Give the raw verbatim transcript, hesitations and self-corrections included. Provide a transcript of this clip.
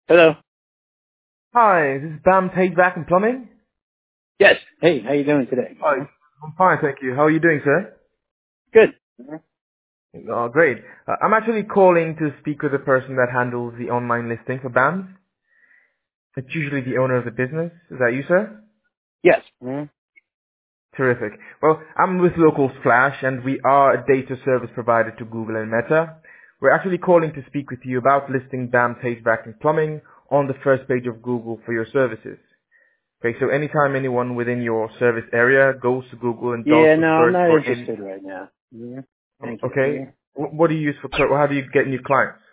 Hello. Hi, this is Bam Tate Back in Plumbing. Yes. Hey, how you doing today? Hi, I'm fine, thank you. How are you doing, sir? Good. Oh, great. Uh, I'm actually calling to speak with the person that handles the online listing for B A Ms. It's usually the owner of the business. Is that you, sir? Yes. Mhm. Terrific. Well, I'm with Local Splash, and we are a data service provider to Google and Meta. We're actually calling to speak with you about listing B A M Tate Back in Plumbing on the first page of Google for your services. Okay, so anytime anyone within your service area goes to Google and does Yeah, the no, I'm search not for any. interested right now. Mhm. Thank you. Okay. Mhm. Wh- What do you use for, cl- how do you get new clients?